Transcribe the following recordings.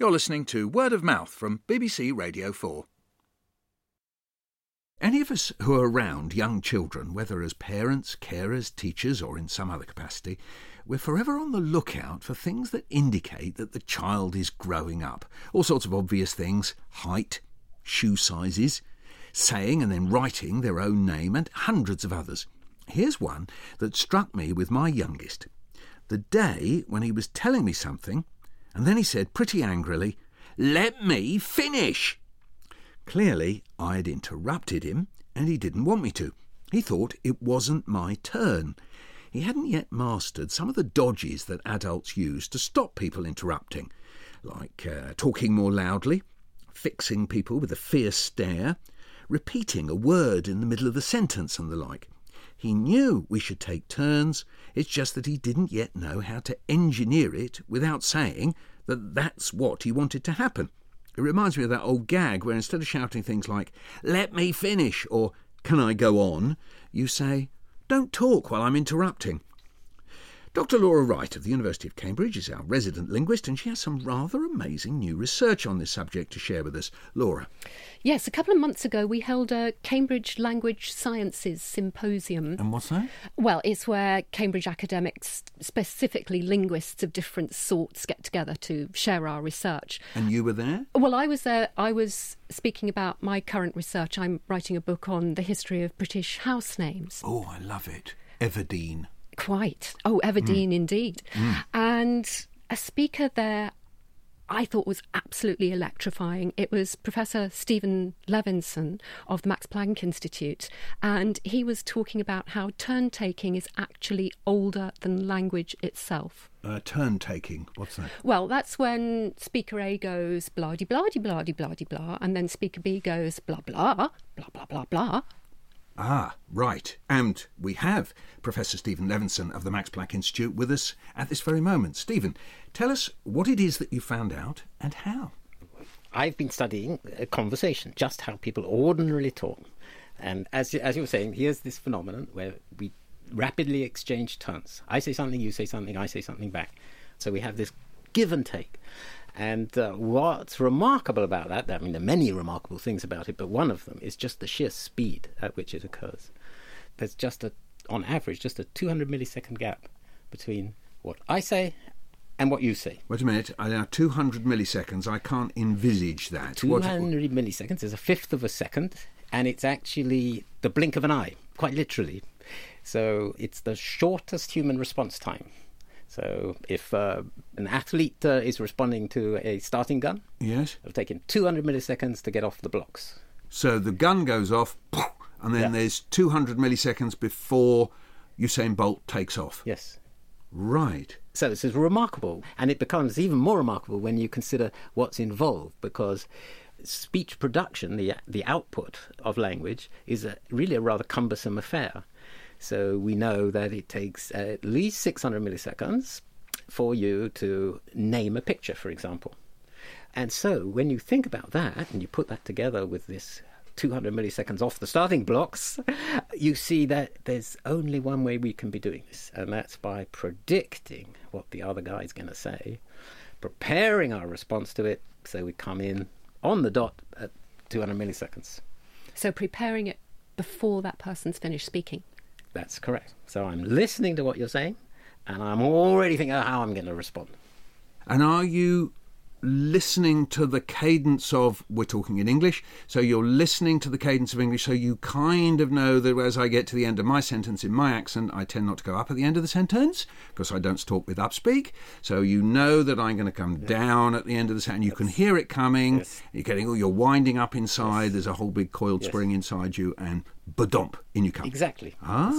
You're listening to Word of Mouth from BBC Radio 4. Any of us who are around young children, whether as parents, carers, teachers or in some other capacity, we're forever on the lookout for things that indicate that the child is growing up. All sorts of obvious things: height, shoe sizes, saying and then writing their own name, and hundreds of others. Here's one that struck me with my youngest. The day when he was telling me something, and then he said pretty angrily, "Let me finish!" Clearly, I had interrupted him, and he didn't want me to. He thought it wasn't my turn. He hadn't yet mastered some of the dodges that adults use to stop people interrupting, like talking more loudly, fixing people with a fierce stare, repeating a word in the middle of the sentence and the like. He knew we should take turns, it's just that he didn't yet know how to engineer it without saying that that's what he wanted to happen. It reminds me of that old gag where instead of shouting things like, "Let me finish," or "Can I go on?" you say, "Don't talk while I'm interrupting." Dr. Laura Wright of the University of Cambridge is our resident linguist, and she has some rather amazing new research on this subject to share with us. Laura. Yes, a couple of months ago we held a Cambridge Language Sciences Symposium. And what's that? Well, it's where Cambridge academics, specifically linguists of different sorts, get together to share our research. And you were there? Well, I was there. I was speaking about my current research. I'm writing a book on the history of British house names. Oh, I love it. Everdeen. Quite. Oh, Everdeen, indeed. And a speaker there I thought was absolutely electrifying. It was Professor Stephen Levinson of the Max Planck Institute, and he was talking about how turn-taking is actually older than language itself. Turn-taking, what's that? Well, that's when Speaker A goes blah-de-blah-de-blah-de-blah-de-blah, and then Speaker B goes blah-blah, blah-blah-blah-blah. Ah, right. And we have Professor Stephen Levinson of the Max Planck Institute with us at this very moment. Stephen, tell us what it is that you found out and how. I've been studying conversation, just how people ordinarily talk. And as you were saying, here's this phenomenon where we rapidly exchange turns. I say something, you say something, I say something back. So we have this give and take. And what's remarkable about that, I mean, there are many remarkable things about it, but one of them is just the sheer speed at which it occurs. There's on average, just a 200 millisecond gap between what I say and what you say. Wait a minute, 200 milliseconds, I can't envisage that. 200 milliseconds is a fifth of a second, and it's actually the blink of an eye, quite literally. So it's the shortest human response time. So if an athlete is responding to a starting gun, yes, it'll take him 200 milliseconds to get off the blocks. So the gun goes off, and then there's 200 milliseconds before Usain Bolt takes off. Yes. Right. So this is remarkable, and it becomes even more remarkable when you consider what's involved, because speech production, the output of language, is really a rather cumbersome affair. So we know that it takes at least 600 milliseconds for you to name a picture, for example. And so when you think about that and you put that together with this 200 milliseconds off the starting blocks, you see that there's only one way we can be doing this, and that's by predicting what the other guy's going to say, preparing our response to it so we come in on the dot at 200 milliseconds. So preparing it before that person's finished speaking. That's correct. So I'm listening to what you're saying, and I'm already thinking how I'm going to respond. And are you listening to the cadence of, we're talking in English, so you're listening to the cadence of English, so you kind of know that as I get to the end of my sentence in my accent, I tend not to go up at the end of the sentence, because I don't talk with upspeak, so you know that I'm going to come down at the end of the sentence, you can hear it coming, you're winding up inside, there's a whole big coiled spring inside you, and ba-dump, in you come. Exactly.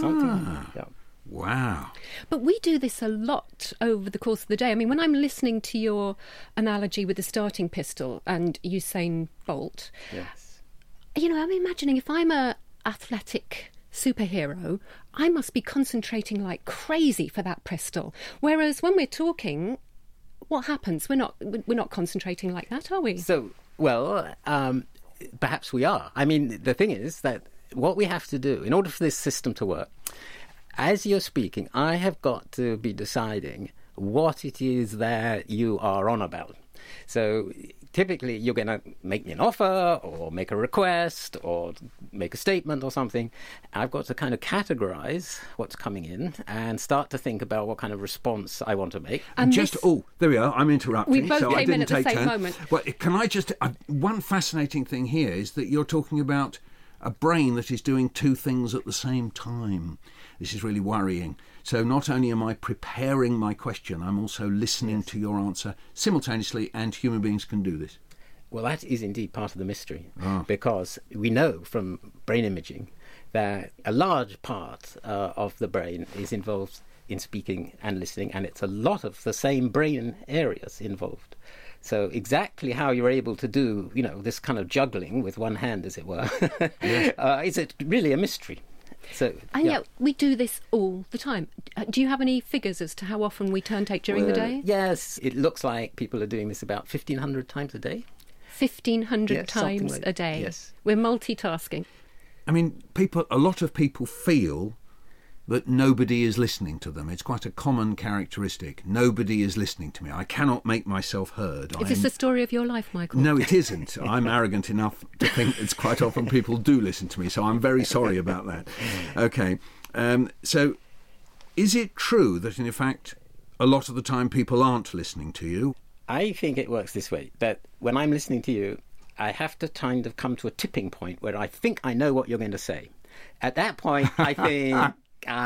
Wow. But we do this a lot over the course of the day. I mean, when I'm listening to your analogy with the starting pistol and Usain Bolt, you know, I'm imagining if I'm a athletic superhero, I must be concentrating like crazy for that pistol. Whereas when we're talking, what happens? We're not concentrating like that, are we? So, well, perhaps we are. I mean, the thing is that what we have to do in order for this system to work, as you're speaking, I have got to be deciding what it is that you are on about. So typically you're going to make me an offer or make a request or make a statement or something. I've got to kind of categorize what's coming in and start to think about what kind of response I want to make. And there we are. I'm interrupting. We both so came I didn't in at the take same turn. moment. Well, can I just... one fascinating thing here is that you're talking about a brain that is doing two things at the same time. This is really worrying. So not only am I preparing my question, I'm also listening to your answer simultaneously, and human beings can do this. Well, that is indeed part of the mystery, because we know from brain imaging that a large part of the brain is involved in speaking and listening, and it's a lot of the same brain areas involved. So exactly how you're able to do, this kind of juggling with one hand, as it were, is it really a mystery. So, and yet we do this all the time. Do you have any figures as to how often we turn tape during the day? Yes, it looks like people are doing this about 1,500 times a day. 1,500 times a day. Yes. We're multitasking. I mean, a lot of people feel that nobody is listening to them. It's quite a common characteristic. Nobody is listening to me. I cannot make myself heard. Is this the story of your life, Michael? No, it isn't. I'm arrogant enough to think it's quite often people do listen to me, so I'm very sorry about that. Okay. So is it true that, in fact, a lot of the time people aren't listening to you? I think it works this way, that when I'm listening to you, I have to kind of come to a tipping point where I think I know what you're going to say. At that point, I think...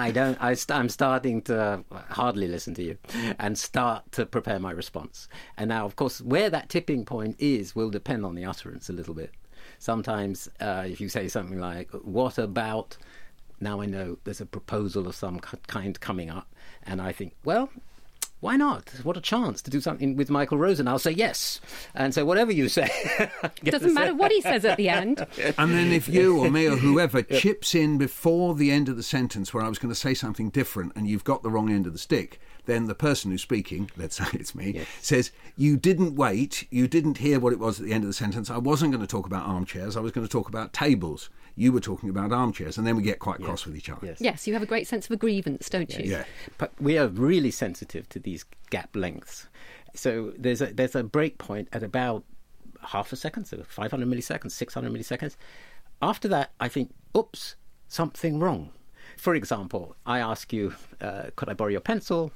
I'm starting to hardly listen to you and start to prepare my response. And now, of course, where that tipping point is will depend on the utterance a little bit. Sometimes if you say something like, what about, now I know there's a proposal of some kind coming up. And I think, well, why not? What a chance to do something with Michael Rosen. I'll say yes. And so whatever you say... Doesn't matter what he says at the end. And then if you or me or whoever chips in before the end of the sentence where I was going to say something different and you've got the wrong end of the stick, then the person who's speaking, let's say it's me, says, you didn't wait, you didn't hear what it was at the end of the sentence. I wasn't going to talk about armchairs, I was going to talk about tables. You were talking about armchairs, and then we get quite cross with each other. Yes, you have a great sense of a grievance, don't you? Yeah. But we are really sensitive to these gap lengths. So there's a break point at about half a second, so 500 milliseconds, 600 milliseconds. After that, I think, oops, something wrong. For example, I ask you, could I borrow your pencil?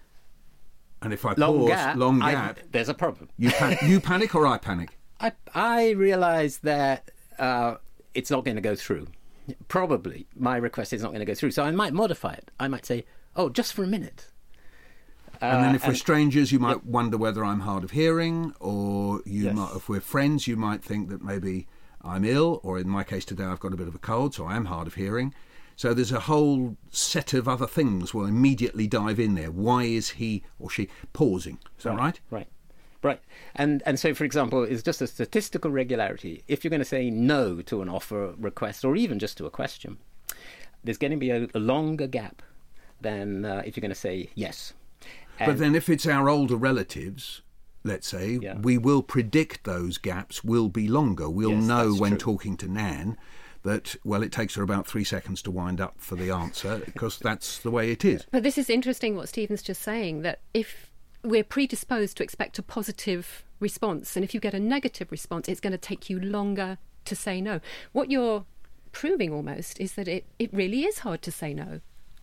And if I pause, long gap, there's a problem. You panic or I panic? I realise that it's not going to go through. Probably my request is not going to go through. So I might modify it. I might say, oh, just for a minute. And then if we're strangers, you might wonder whether I'm hard of hearing, or if we're friends, you might think that maybe I'm ill, or in my case today, I've got a bit of a cold, so I am hard of hearing. So there's a whole set of other things we'll immediately dive in there. Why is he or she pausing? Is that right? Right. And so, for example, it's just a statistical regularity. If you're going to say no to an offer, request, or even just to a question, there's going to be a longer gap than if you're going to say yes. But then if it's our older relatives, let's say, we will predict those gaps will be longer. We'll know when talking to Nan that, well, it takes her about 3 seconds to wind up for the answer, because that's the way it is. But this is interesting what Stephen's just saying, that if we're predisposed to expect a positive response, and if you get a negative response, it's going to take you longer to say no. What you're proving almost is that it really is hard to say no.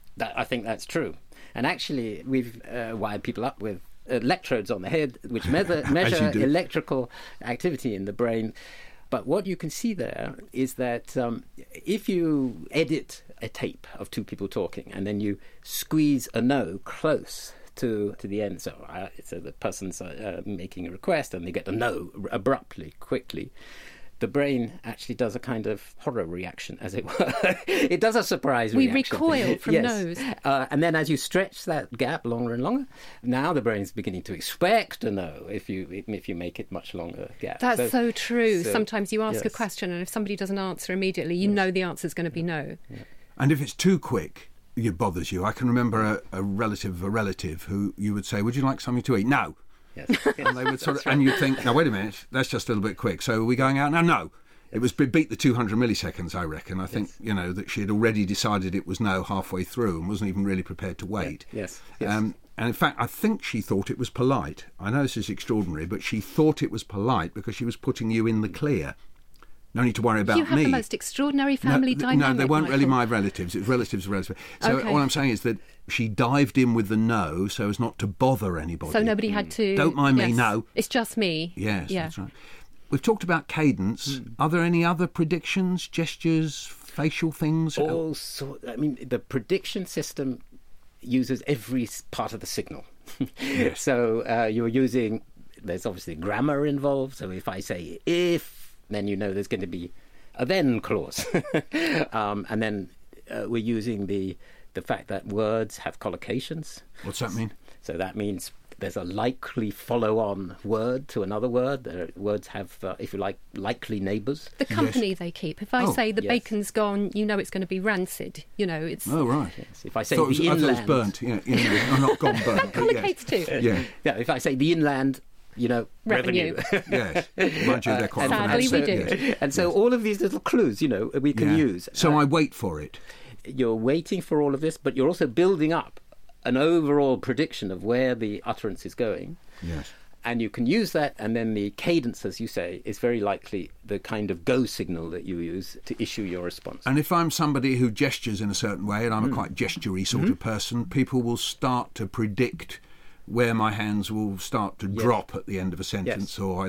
I think that's true. And actually, we've wired people up with electrodes on the head, which measure electrical activity in the brain. But what you can see there is that if you edit a tape of two people talking and then you squeeze a no close to the end, so the person's making a request and they get a no abruptly, quickly, the brain actually does a kind of horror reaction, as it were. It does a surprise reaction. We recoil from no's. And then as you stretch that gap longer and longer, now the brain's beginning to expect a no if you make it much longer gap. That's so true. Sometimes you ask a question and if somebody doesn't answer immediately, you know the answer's going to be no. Yeah. And if it's too quick, it bothers you. I can remember a relative who you would say, would you like something to eat? No. Yes. And they would and you'd think, now wait a minute, that's just a little bit quick. So are we going out now? No. It was beat the 200 milliseconds, I reckon. I think, that she had already decided it was no halfway through and wasn't even really prepared to wait. Yes. And in fact, I think she thought it was polite. I know this is extraordinary, but she thought it was polite because she was putting you in the clear. No need to worry about me. You have the most extraordinary family dynamic. No, they weren't Michael. really my relatives. It was relatives of relatives. So Okay. all I'm saying is that she dived in with the no so as not to bother anybody. So nobody had to... Don't mind me, yes. no. It's just me. Yes, Yeah. that's right. We've talked about cadence. Are there any other predictions, gestures, facial things? I mean, the prediction system uses every part of the signal. Yes. So you're using, there's obviously grammar involved. So if I say if, then you know there's going to be a then clause. And then we're using the fact that words have collocations. What's that mean? So that means there's a likely follow-on word to another word. Words have, if you like, likely neighbours. The company they keep. If I say the yes. bacon's gone, you know it's going to be rancid. You know, it's... Oh, right. Yes. If I say I thought the it was inland... burnt. Yeah, not gone burnt. but yes. Collocates too. Yeah. Yeah, if I say the inland, you know, revenue. Yes. Mind you, they're quite Sadly, often we absent. do. Yes. And so all of these little clues, you know, we can use. So I wait for it. You're waiting for all of this, but you're also building up an overall prediction of where the utterance is going. Yes. And you can use that, and then the cadence, as you say, is very likely the kind of go signal that you use to issue your response. And if I'm somebody who gestures in a certain way, and I'm a quite gestury sort of person, people will start to predict where my hands will start to drop at the end of a sentence, or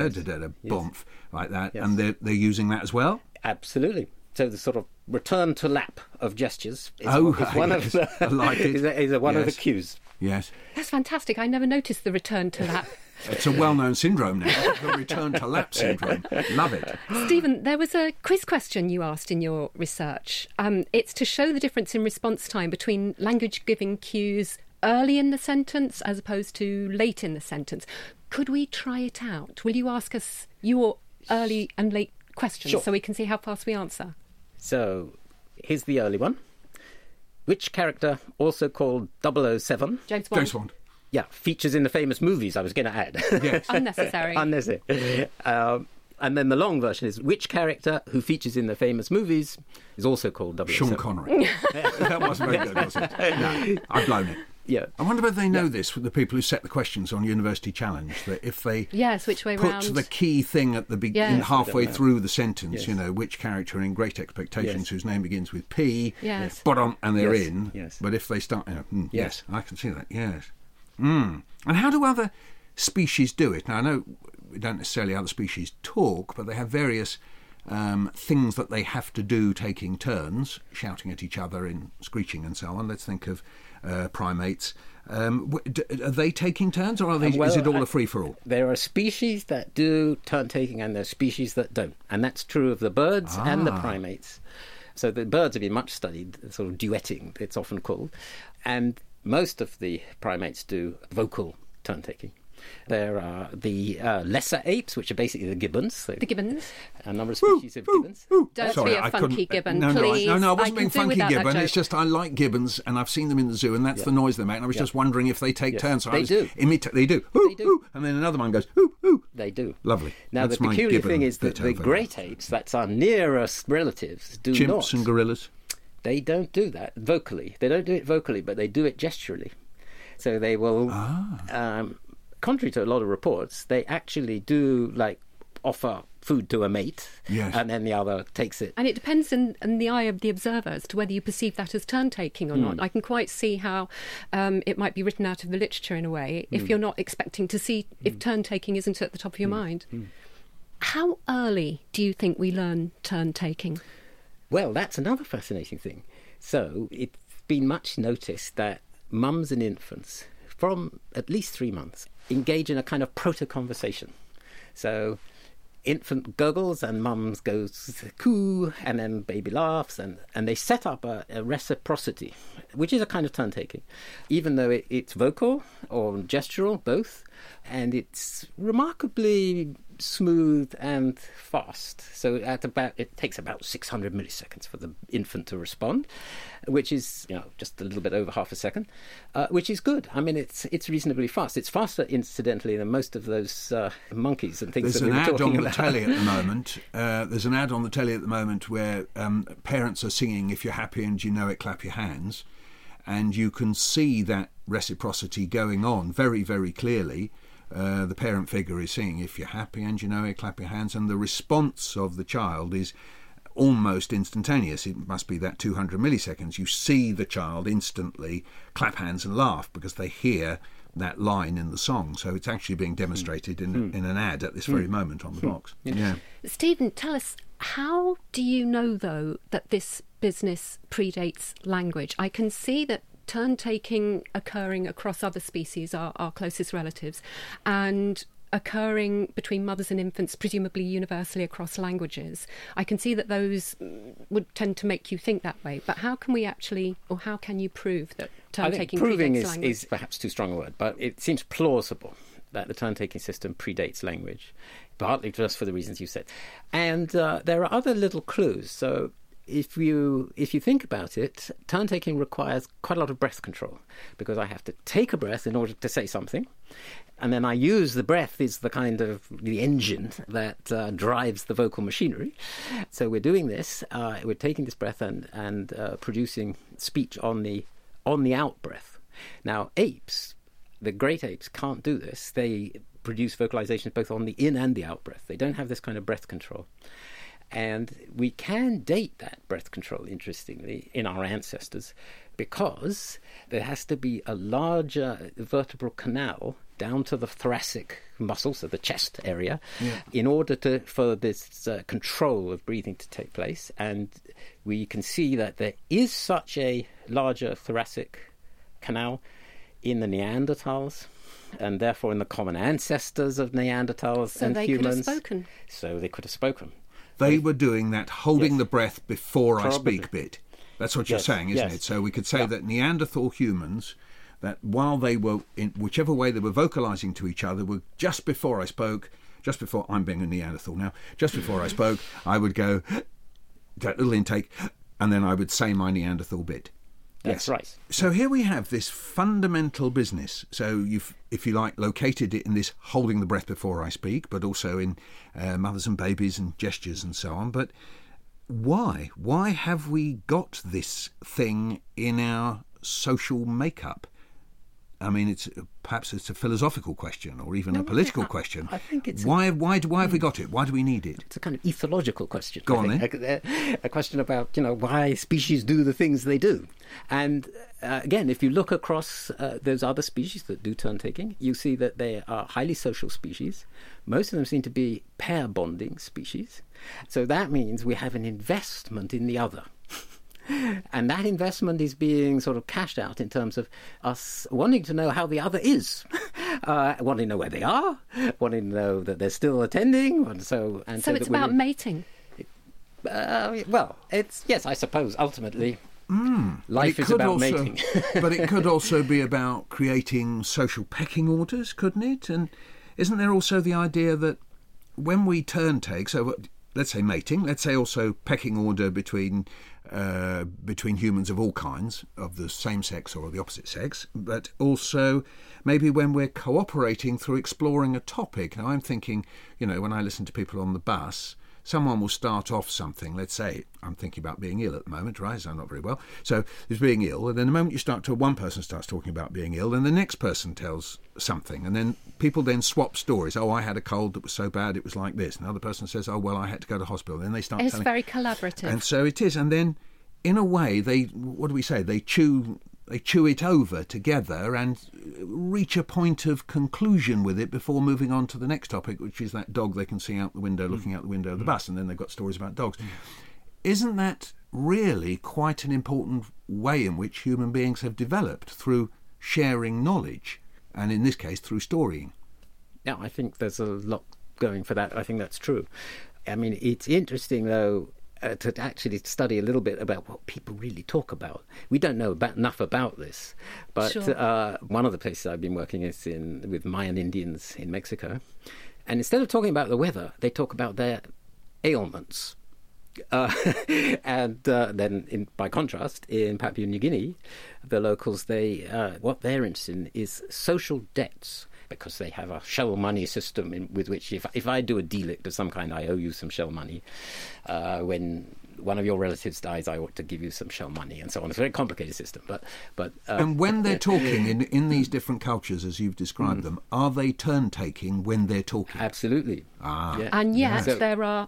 bomph, like that. Yes. And they're using that as well? Absolutely. So the sort of return to lap of gestures is, Oh, one yes. of the I like it. is one of the Yes. cues. Yes. That's fantastic. I never noticed the return to that. It's a well-known syndrome now, the return to lap syndrome. Love it. Stephen, there was a quiz question you asked in your research. It's to show the difference in response time between language-giving cues early in the sentence as opposed to late in the sentence. Could we try it out? Will you ask us your early and late questions Sure. so we can see how fast we answer? So here's the early one. Which character, also called 007, James Bond? James Bond. yeah, features in the famous movies I was going to add. Yes. Unnecessary. Unnecessary. And then the long version is which character who features in the famous movies is also called 007. Sean Connery. That wasn't very good, was it? No, I've blown it. Yeah. I wonder whether they know this, for the people who set the questions on University Challenge, that if they Yes, which way put round? the key thing at the Yes. halfway Yes. through the sentence, Yes. you know, which character in Great Expectations Yes. whose name begins with P, Yes. and they're Yes. in. Yes. But if they start, yes, Yes. I can see that, yes. And how do other species do it? Now, I know we don't necessarily other species talk, but they have various things that they have to do taking turns, shouting at each other in screeching and so on. Let's think of primates. Are they taking turns, or are they, is it all a free-for-all? There are species that do turn taking and there are species that don't. And that's true of the birds and the primates. So the birds have been much studied, sort of duetting, it's often called. And most of the primates do vocal turn taking. There are the lesser apes, which are basically the gibbons. So The gibbons. a number of species of gibbons. Don't Sorry, be a I funky couldn't- gibbon, no, please. No, I I wasn't can being do funky without that gibbon. joke. It's just I like gibbons, and I've seen them in the zoo, and that's the noise they make. And I was just wondering if they take turns. So They do. They do. Ooh, They do. ooh, and then another one goes, ooh, ooh. They do. Lovely. Now, That's the my peculiar gibbon thing is that bit the over. great apes, that's our nearest relatives, do Chimps not. and gorillas. They don't do that vocally. They don't do it vocally, but they do it gesturally. So they will, contrary to a lot of reports, they actually do offer food to a mate, Yes. and then the other takes it. And it depends in the eye of the observer as to whether you perceive that as turn-taking or not. I can quite see how it might be written out of the literature in a way if you're not expecting to see if turn-taking isn't at the top of your mind. How early do you think we learn turn-taking? Well, that's another fascinating thing. So it's been much noticed that mums and infants, from at least 3 months, engage in a kind of proto-conversation. So infant gurgles and mums goes coo, and then baby laughs, and they set up a reciprocity, which is a kind of turn-taking, even though it's vocal or gestural, both, and it's remarkably smooth and fast. So it takes about 600 milliseconds for the infant to respond, which is just a little bit over half a second, which is good. I mean, it's reasonably fast. It's faster, incidentally, than most of those monkeys and things There's that we an were ad talking on the about. telly at the moment. There's an ad on the telly at the moment where parents are singing "If you're happy and you know it, clap your hands," and you can see that reciprocity going on very, very clearly. The parent figure is saying, if you're happy and you know it, clap your hands, and the response of the child is almost instantaneous. It must be that 200 milliseconds. You see the child instantly clap hands and laugh because they hear that line in the song. So it's actually being demonstrated in an ad at this very moment on the box. Yeah. Stephen, tell us, how do you know, though, that this business predates language? I can see that turn-taking occurring across other species, our closest relatives, and occurring between mothers and infants, presumably universally across languages. I can see that those would tend to make you think that way. But how can we actually, or how can you prove that turn-taking predates language? Is perhaps too strong a word, but it seems plausible that the turn-taking system predates language, partly just for the reasons you said. And there are other little clues. So if you think about it, turn-taking requires quite a lot of breath control, because I have to take a breath in order to say something, and then I use the breath as the kind of the engine that drives the vocal machinery. So we're doing this, we're taking this breath and producing speech on the out breath. Now, apes, the great apes, can't do this. They produce vocalizations both on the in and the out breath. They don't have this kind of breath control. And we can date that breath control, interestingly, in our ancestors, because there has to be a larger vertebral canal down to the thoracic muscles, so the chest area, in order for this control of breathing to take place. And we can see that there is such a larger thoracic canal in the Neanderthals, and therefore in the common ancestors of Neanderthals and humans. So they could have spoken. They were doing that holding the breath before I speak bit. That's what you're saying, isn't it? So we could say that Neanderthal humans, that while they were, in whichever way they were vocalising to each other, were just before I spoke, just before, I'm being a Neanderthal now, just before I spoke, I would go, that little intake, and then I would say my Neanderthal bit. That's right. So here we have this fundamental business. So you've, if you like, located it in this holding the breath before I speak, but also in mothers and babies and gestures and so on. But why? Why have we got this thing in our social makeup? I mean, perhaps it's a philosophical question or even a political question. I think it's why have we got it? Why do we need it? It's a kind of ethological question. Go on then. A question about why species do the things they do. And again, if you look across those other species that do turn-taking, you see that they are highly social species. Most of them seem to be pair bonding species. So that means we have an investment in the other. And that investment is being sort of cashed out in terms of us wanting to know how the other is, wanting to know where they are, wanting to know that they're still attending. So it's about mating. Well, yes, I suppose ultimately life is about mating. But it could also be about creating social pecking orders, couldn't it? And isn't there also the idea that when we turn-take, so let's say mating, let's say also pecking order between humans of all kinds, of the same sex or the opposite sex, but also maybe when we're cooperating through exploring a topic. Now I'm thinking, when I listen to people on the bus, someone will start off something, let's say, I'm thinking about being ill at the moment, right, so I'm not very well, so there's being ill, and then the moment one person starts talking about being ill, and the next person tells something, and then people then swap stories. Oh, I had a cold that was so bad it was like this. Another person says, oh, well, I had to go to hospital. Then they start It's telling. very collaborative. And so it is, and then in a way, they chew it over together and reach a point of conclusion with it before moving on to the next topic, which is that dog they can see out the window, looking out the window of the bus, and then they've got stories about dogs. Isn't that really quite an important way in which human beings have developed through sharing knowledge, and in this case, through storying? Yeah, I think there's a lot going for that. I think that's true. I mean, it's interesting, though, to actually study a little bit about what people really talk about. We don't know enough about this, but sure. One of the places I've been working is with Mayan Indians in Mexico, and instead of talking about the weather, they talk about their ailments. And then, by contrast, in Papua New Guinea, the locals, what they're interested in is social debts, because they have a shell money system with which if I do a delict of some kind, I owe you some shell money. When one of your relatives dies, I ought to give you some show money, and so on. It's a very complicated system. But and when they're talking in these different cultures, as you've described them, are they turn-taking when they're talking? Absolutely. Yeah. And yet there are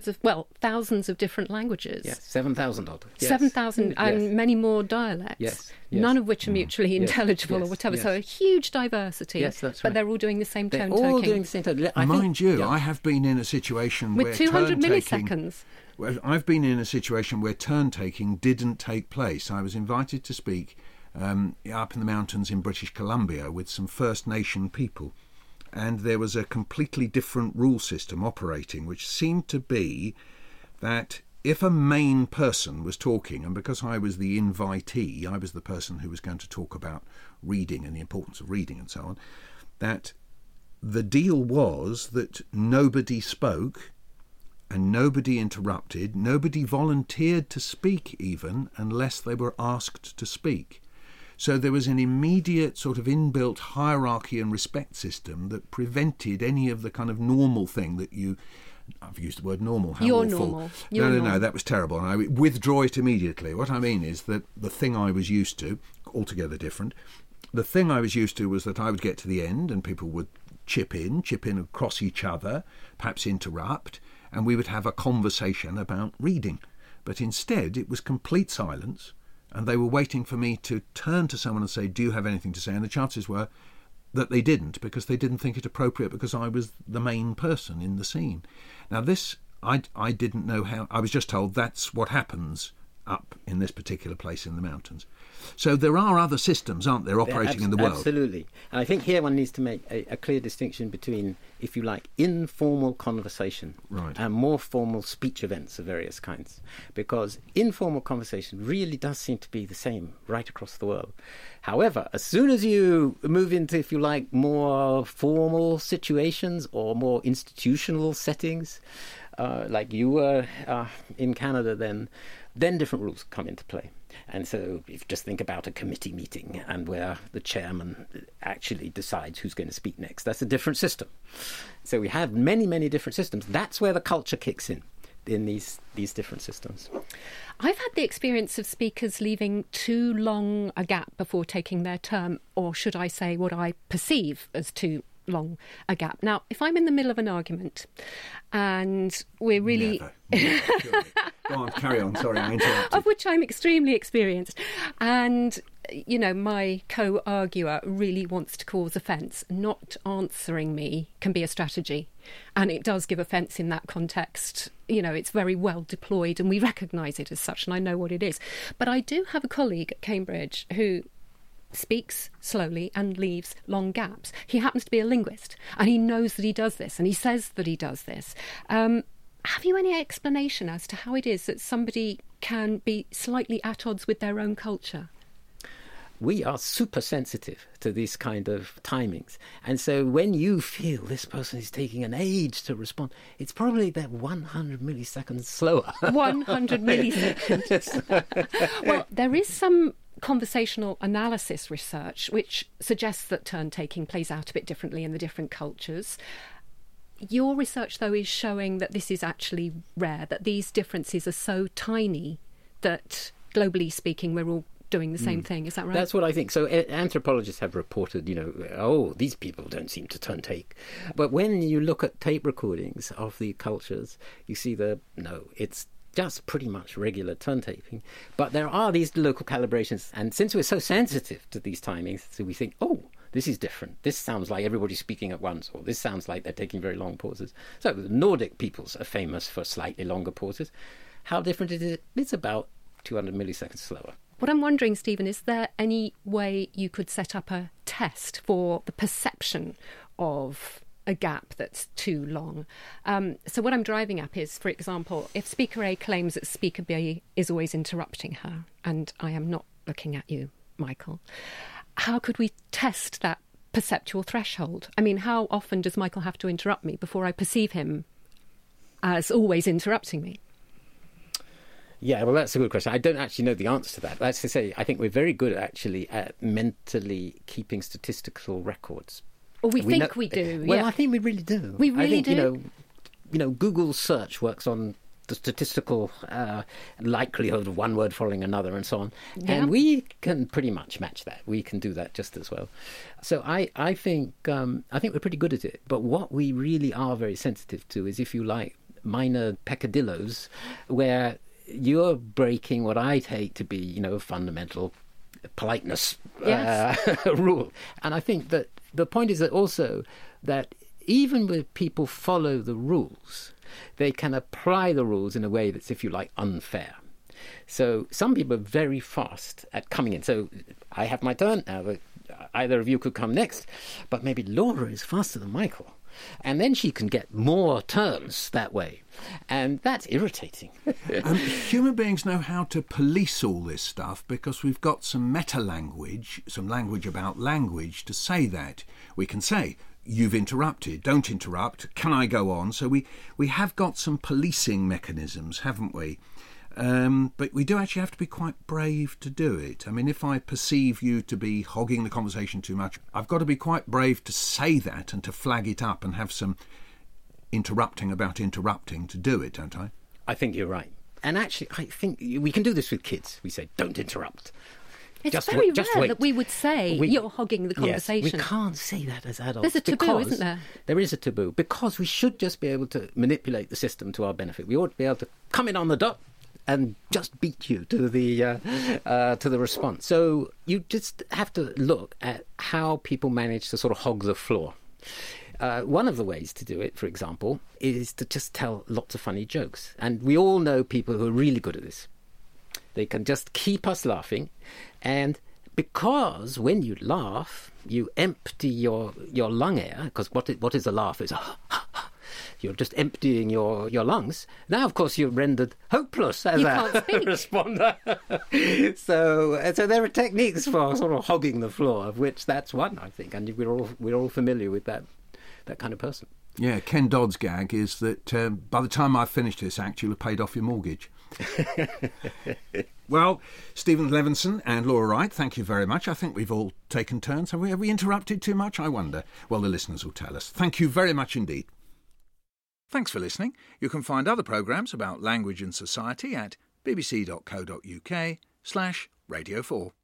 thousands of different languages. Yes, 7,000 odd. Yes. 7,000 and many more dialects. Yes. None of which are mutually intelligible or whatever. So a huge diversity. Yes, that's right. But they're all doing the same They're tone-taking. all doing the same tone. Mind you, I have been in a situation where with 200 turn-taking... milliseconds. Well, I've been in a situation where turn-taking didn't take place. I was invited to speak up in the mountains in British Columbia with some First Nation people, and there was a completely different rule system operating, which seemed to be that if a main person was talking, and because I was the invitee, I was the person who was going to talk about reading and the importance of reading and so on, that the deal was that nobody spoke and nobody interrupted, nobody volunteered to speak even unless they were asked to speak. So there was an immediate sort of inbuilt hierarchy and respect system that prevented any of the kind of normal thing that I've used the word normal. How You're awful. normal. No, that was terrible. And I withdraw it immediately. What I mean is that the thing I was used to, altogether different, the thing I was used to was that I would get to the end and people would chip in across each other, perhaps interrupt, and we would have a conversation about reading. But instead, it was complete silence, and they were waiting for me to turn to someone and say, do you have anything to say? And the chances were that they didn't, because they didn't think it appropriate, because I was the main person in the scene. Now this, I didn't know how. I was just told that's what happens up in this particular place in the mountains. So there are other systems, aren't there, operating in the world? Absolutely. And I think here one needs to make a clear distinction between, if you like, informal conversation and more formal speech events of various kinds. Because informal conversation really does seem to be the same right across the world. However, as soon as you move into, if you like, more formal situations or more institutional settings, like you were in Canada then different rules come into play. And so if you just think about a committee meeting and where the chairman actually decides who's going to speak next, that's a different system. So we have many, many different systems. That's where the culture kicks in these different systems. I've had the experience of speakers leaving too long a gap before taking their turn, or should I say what I perceive as too long a gap. Now, if I'm in the middle of an argument and we're really... Never. Go on, carry on. Sorry, I interrupted. Of which I'm extremely experienced. And, my co-arguer really wants to cause offence. Not answering me can be a strategy. And it does give offence in that context. It's very well deployed and we recognise it as such, and I know what it is. But I do have a colleague at Cambridge who speaks slowly and leaves long gaps. He happens to be a linguist and he knows that he does this and he says that he does this. Have you any explanation as to how it is that somebody can be slightly at odds with their own culture? We are super sensitive to this kind of timings. And so when you feel this person is taking an age to respond, it's probably that 100 milliseconds slower. 100 milliseconds. Well, there is some conversational analysis research which suggests that turn-taking plays out a bit differently in the different cultures. Your research, though, is showing that this is actually rare, that these differences are so tiny that, globally speaking, we're all doing the same thing. Is that right? That's what I think. So anthropologists have reported, these people don't seem to turn-take. But when you look at tape recordings of the cultures, you see it's just pretty much regular turn-taping. But there are these local calibrations. And since we're so sensitive to these timings, so we think, this is different. This sounds like everybody's speaking at once, or this sounds like they're taking very long pauses. So the Nordic peoples are famous for slightly longer pauses. How different is it? It's about 200 milliseconds slower. What I'm wondering, Stephen, is there any way you could set up a test for the perception of a gap that's too long? So what I'm driving at is, for example, if Speaker A claims that Speaker B is always interrupting her, and I am not looking at you, Michael, how could we test that perceptual threshold? I mean, how often does Michael have to interrupt me before I perceive him as always interrupting me? Yeah, well, that's a good question. I don't actually know the answer to that. That's to say, I think we're very good actually at mentally keeping statistical records. Or we think we do. Well, yeah. I think we really do. We really do. Google search works on the statistical likelihood of one word following another and so on. Yeah. And we can pretty much match that. We can do that just as well. So I think we're pretty good at it. But what we really are very sensitive to is, if you like, minor peccadillos where you're breaking what I take to be, a fundamental politeness rule. And I think that the point is that also that even when people follow the rules, they can apply the rules in a way that's, if you like, unfair. So some people are very fast at coming in. So I have my turn now. Either of you could come next. But maybe Laura is faster than Michael. And then she can get more turns that way. And that's irritating. Human beings know how to police all this stuff because we've got some meta-language, some language about language to say that. We can say, you've interrupted, don't interrupt, can I go on? So we have got some policing mechanisms, haven't we? But we do actually have to be quite brave to do it. I mean, if I perceive you to be hogging the conversation too much, I've got to be quite brave to say that and to flag it up and have some interrupting about interrupting to do it, don't I? I think you're right. And actually, I think we can do this with kids. We say, don't interrupt. It's very rare that we would say, you're hogging the conversation. Yes, we can't say that as adults. There's a taboo, isn't there? There is a taboo, because we should just be able to manipulate the system to our benefit. We ought to be able to come in on the dot and just beat you to the response. So you just have to look at how people manage to sort of hog the floor. One of the ways to do it, for example, is to just tell lots of funny jokes. And we all know people who are really good at this. They can just keep us laughing. And because when you laugh, you empty your lung air, because what is a laugh? It's you're just emptying your lungs. Now, of course, you're rendered hopeless as a responder. So there are techniques for sort of hogging the floor, of which that's one, I think, and we're all familiar with that kind of person. Yeah, Ken Dodd's gag is that by the time I've finished this act, you'll have paid off your mortgage. Well, Stephen Levinson and Laura Wright, thank you very much. I think we've all taken turns. Have we interrupted too much? I wonder. Well, the listeners will tell us. Thank you very much indeed. Thanks for listening. You can find other programmes about language and society at bbc.co.uk/Radio 4.